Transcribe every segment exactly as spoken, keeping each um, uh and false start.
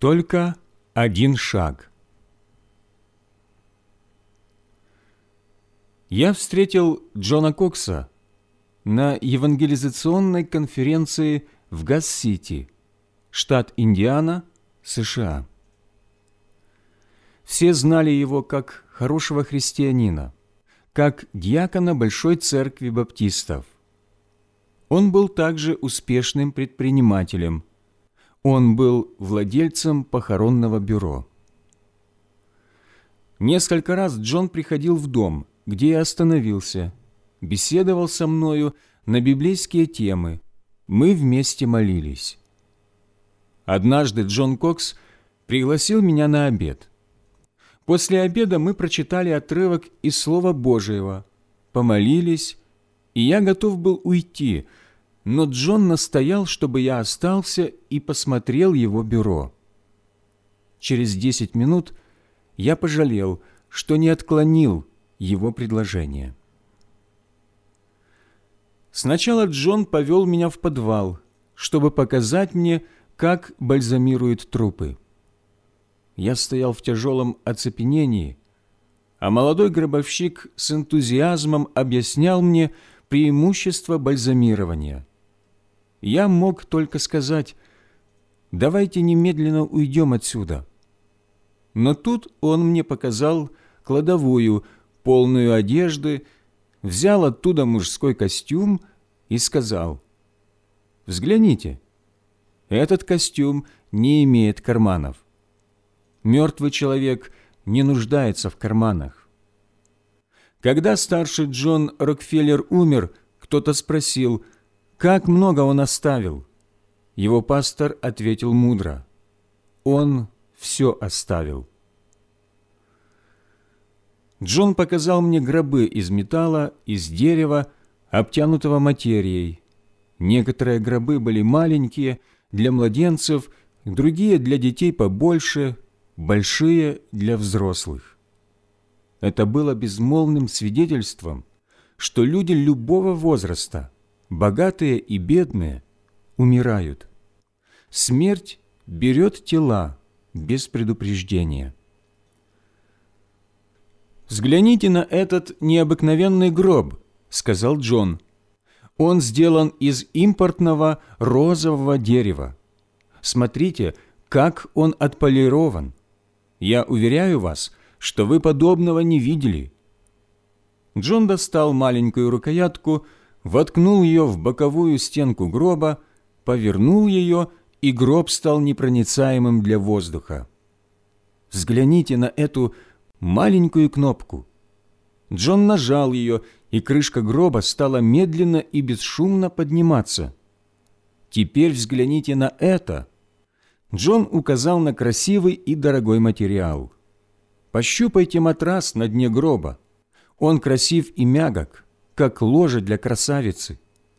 Только один шаг. Я встретил Джона Кокса на евангелизационной конференции в Гасс-Сити, штат Индиана, США. Все знали его как хорошего христианина, как диакона Большой Церкви Баптистов. Он был также успешным предпринимателем. Он был владельцем похоронного бюро. Несколько раз Джон приходил в дом, где я остановился, беседовал со мною на библейские темы. Мы вместе молились. Однажды Джон Кокс пригласил меня на обед. После обеда мы прочитали отрывок из Слова Божьего, помолились, и я готов был уйти, но Джон настоял, чтобы я остался и посмотрел его бюро. Через десять минут я пожалел, что не отклонил его предложение. Сначала Джон повел меня в подвал, чтобы показать мне, как бальзамируют трупы. Я стоял в тяжелом оцепенении, а молодой гробовщик с энтузиазмом объяснял мне преимущества бальзамирования. Я мог только сказать: «Давайте немедленно уйдем отсюда». Но тут он мне показал кладовую, полную одежды, взял оттуда мужской костюм и сказал: «Взгляните, этот костюм не имеет карманов. Мертвый человек не нуждается в карманах». Когда старший Джон Рокфеллер умер, кто-то спросил, как много он оставил. Его пастор ответил мудро: «Он все оставил». Джон показал мне гробы из металла, из дерева, обтянутого материей. Некоторые гробы были маленькие, для младенцев, другие для детей побольше, большие для взрослых. Это было безмолвным свидетельством, что люди любого возраста, богатые и бедные, умирают. Смерть берет тела без предупреждения. «Взгляните на этот необыкновенный гроб», — сказал Джон. «Он сделан из импортного розового дерева. Смотрите, как он отполирован. Я уверяю вас, что вы подобного не видели». Джон достал маленькую рукоятку, воткнул ее в боковую стенку гроба, повернул ее, и гроб стал непроницаемым для воздуха. Взгляните на эту маленькую кнопку. Джон нажал ее, и крышка гроба стала медленно и бесшумно подниматься. Теперь взгляните на это. Джон указал на красивый и дорогой материал. Пощупайте матрас на дне гроба. Он красив и мягок, как ложе для красавицы.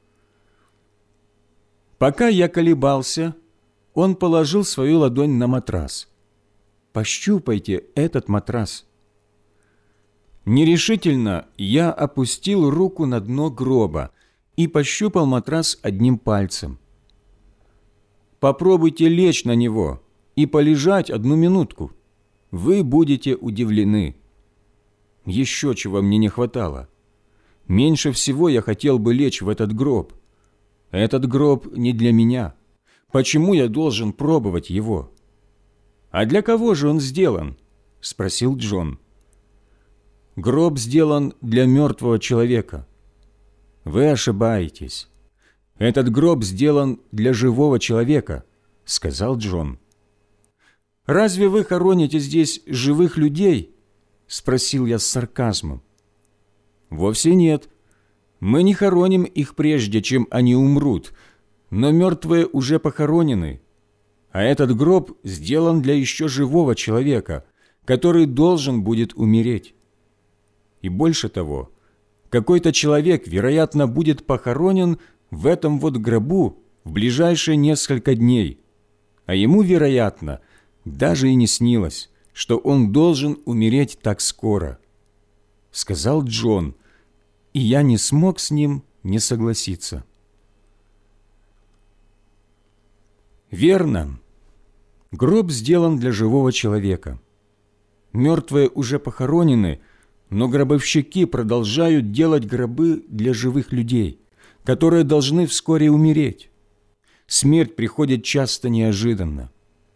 Пока я колебался, он положил свою ладонь на матрас. Пощупайте этот матрас. Нерешительно я опустил руку на дно гроба и пощупал матрас одним пальцем. Попробуйте лечь на него и полежать одну минутку. Вы будете удивлены. Еще чего мне не хватало. Меньше всего я хотел бы лечь в этот гроб. Этот гроб не для меня. Почему я должен пробовать его? «А для кого же он сделан?» – спросил Джон. «Гроб сделан для мертвого человека». «Вы ошибаетесь. Этот гроб сделан для живого человека», – сказал Джон. «Разве вы хороните здесь живых людей?» – спросил я с сарказмом. «Вовсе нет. Мы не хороним их прежде, чем они умрут, но мертвые уже похоронены. А этот гроб сделан для еще живого человека, который должен будет умереть. И больше того, какой-то человек, вероятно, будет похоронен в этом вот гробу в ближайшие несколько дней, а ему, вероятно, даже и не снилось, что он должен умереть так скоро», — сказал Джон, и я не смог с ним не согласиться. Верно, Гроб сделан для живого человека. Мертвые уже похоронены, но гробовщики продолжают делать гробы для живых людей, которые должны вскоре умереть. Смерть приходит часто неожиданно.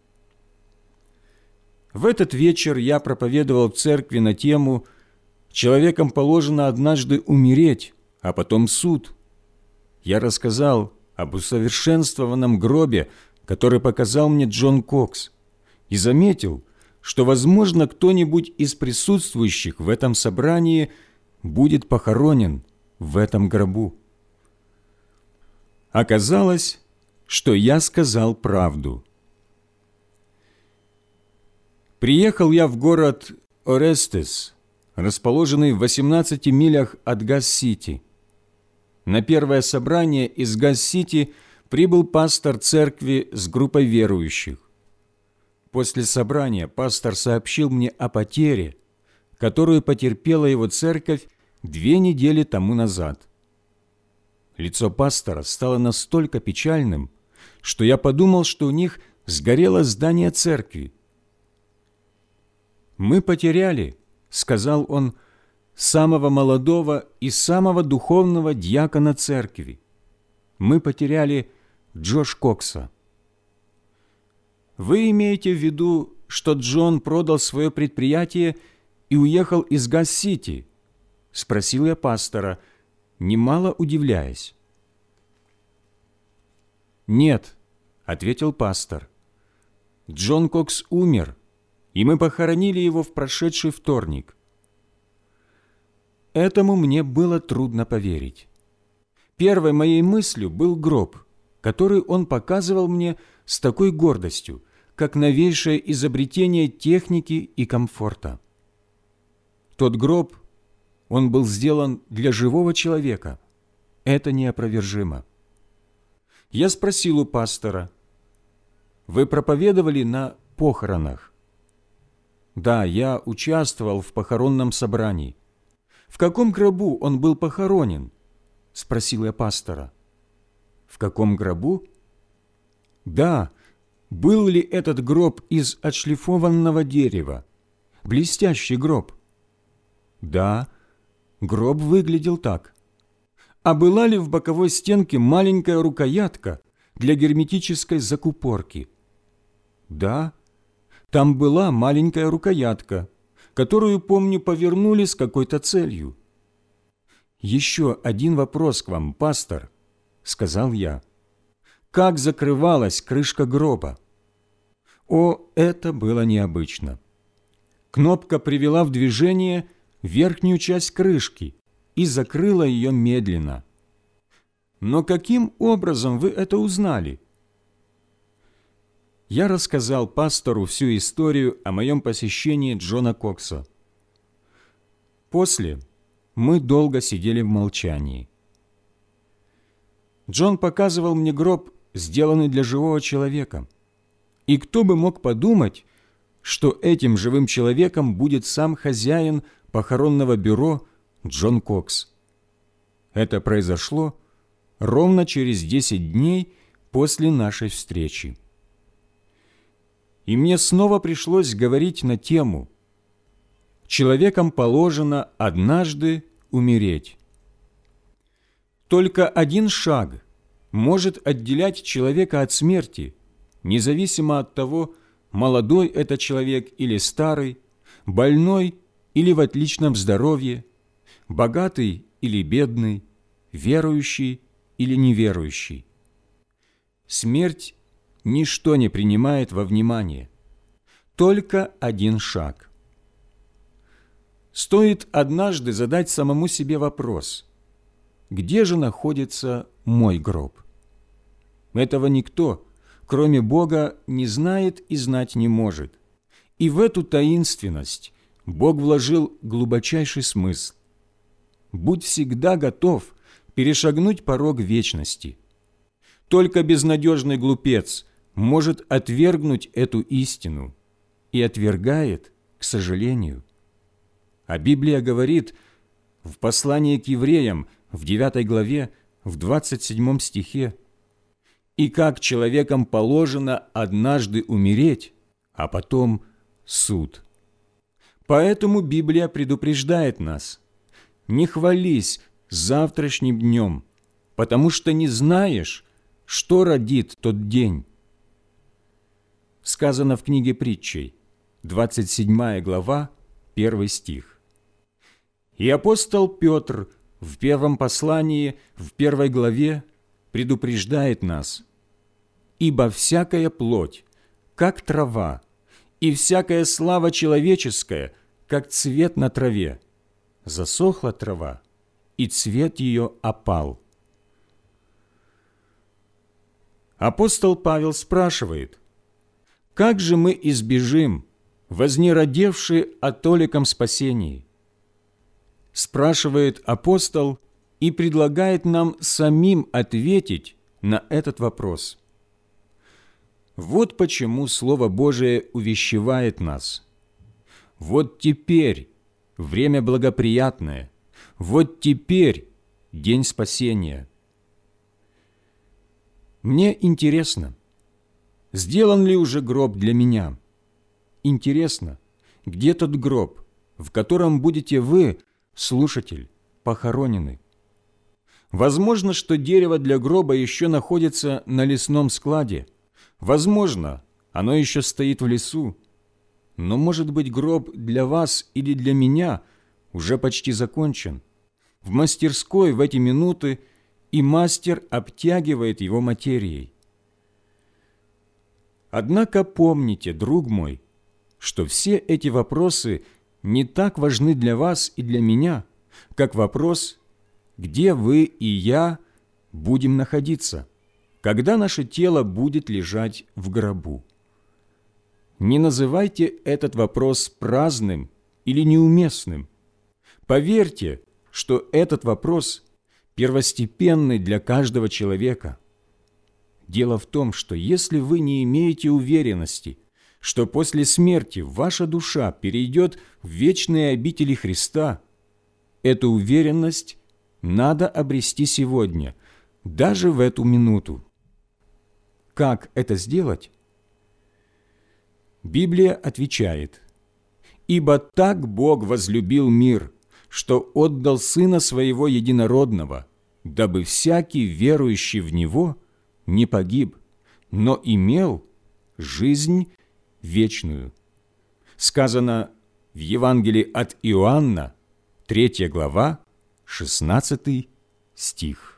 В этот вечер я проповедовал в церкви на тему «Человеком положено однажды умереть, а потом суд». Я рассказал об усовершенствованном гробе, который показал мне Джон Кокс, и заметил, что, возможно, кто-нибудь из присутствующих в этом собрании будет похоронен в этом гробу. Оказалось, что я сказал правду. Приехал я в город Орестес, расположенный в восемнадцати милях от Гасс-Сити. На первое собрание из Гасс-Сити прибыл пастор церкви с группой верующих. После собрания пастор сообщил мне о потере, которую потерпела его церковь две недели тому назад. Лицо пастора стало настолько печальным, что я подумал, что у них сгорело здание церкви. «Мы потеряли, — сказал он, — самого молодого и самого духовного диакона церкви. Мы потеряли Джош Кокса». «Вы имеете в виду, что Джон продал свое предприятие и уехал из Гасс-Сити?» – спросил я пастора, немало удивляясь. «Нет», – ответил пастор. «Джон Кокс умер, и мы похоронили его в прошедший вторник». Этому мне было трудно поверить. Первой моей мыслью был гроб, который он показывал мне с такой гордостью, как новейшее изобретение техники и комфорта. Тот гроб, он был сделан для живого человека. Это неопровержимо. Я спросил у пастора: «Вы проповедовали на похоронах?» «Да, я участвовал в похоронном собрании». «В каком гробу он был похоронен?» – спросил я пастора. «В каком гробу?» «Да, был ли этот гроб из отшлифованного дерева? Блестящий гроб?» «Да, гроб выглядел так». «А была ли в боковой стенке маленькая рукоятка для герметической закупорки?» «Да, там была маленькая рукоятка, которую, помню, повернули с какой-то целью». «Еще один вопрос к вам, пастор», — сказал я. «Как закрывалась крышка гроба?» О, это было необычно. Кнопка привела в движение верхнюю часть крышки и закрыла ее медленно. «Но каким образом вы это узнали?» Я рассказал пастору всю историю о моем посещении Джона Кокса. После мы долго сидели в молчании. Джон показывал мне гроб, сделанный для живого человека. И кто бы мог подумать, что этим живым человеком будет сам хозяин похоронного бюро Джон Кокс. Это произошло ровно через десять дней после нашей встречи. И мне снова пришлось говорить на тему «Человеком положено однажды умереть». Только один шаг может отделять человека от смерти, независимо от того, молодой это человек или старый, больной или в отличном здоровье, богатый или бедный, верующий или неверующий. Смерть ничто не принимает во внимание. Только один шаг. Стоит однажды задать самому себе вопрос: где же находится мой гроб? Этого никто, кроме Бога, не знает и знать не может. И в эту таинственность Бог вложил глубочайший смысл. Будь всегда готов перешагнуть порог вечности. Только безнадежный глупец может отвергнуть эту истину и отвергает, к сожалению. А Библия говорит в послании к евреям в девятой главе, в двадцать седьмом стихе: и как человекам положено однажды умереть, а потом суд. Поэтому Библия предупреждает нас: не хвались завтрашним днем, потому что не знаешь, что родит тот день. Сказано в книге Притчей, двадцать седьмая глава, первый стих. И апостол Петр в первом послании, в первой главе, предупреждает нас: «Ибо всякая плоть, как трава, и всякая слава человеческая, как цвет на траве. Засохла трава, и цвет ее опал». Апостол Павел спрашивает: как же мы избежим вознеродевши о толиком спасении? Спрашивает апостол и предлагает нам самим ответить на этот вопрос. Вот почему Слово Божие увещевает нас. Вот теперь время благоприятное, вот теперь день спасения. Мне интересно, сделан ли уже гроб для меня? Интересно, где тот гроб, в котором будете вы, слушатель, похоронены? Возможно, что дерево для гроба еще находится на лесном складе. Возможно, оно еще стоит в лесу. Но, может быть, гроб для вас или для меня уже почти закончен. В мастерской в эти минуты и мастер обтягивает его материей. Однако помните, друг мой, что все эти вопросы не так важны для вас и для меня, как вопрос, где вы и я будем находиться, когда наше тело будет лежать в гробу. Не называйте этот вопрос праздным или неуместным. Поверьте, что этот вопрос первостепенный для каждого человека. Дело в том, что если вы не имеете уверенности, что после смерти ваша душа перейдет в вечные обители Христа, эту уверенность надо обрести сегодня, даже в эту минуту. Как это сделать? Библия отвечает: «Ибо так Бог возлюбил мир, что отдал Сына Своего Единородного, дабы всякий, верующий в Него, не погиб, но имел жизнь вечную». Сказано в Евангелии от Иоанна, третья глава, шестнадцатый стих.